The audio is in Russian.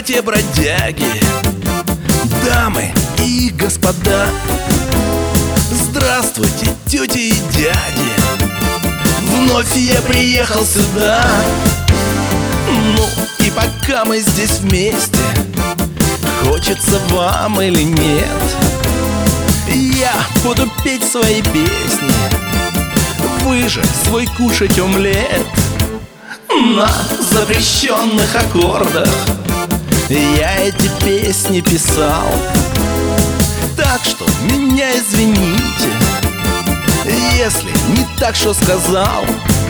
братья-бродяги, дамы и господа, здравствуйте, тети и дяди. Вновь я приехал сюда. Ну и пока мы здесь вместе, хочется вам или нет, я буду петь свои песни, вы же свой кушать омлет. На запрещенных аккордах я эти песни писал, так что меня извините, если не так, что сказал.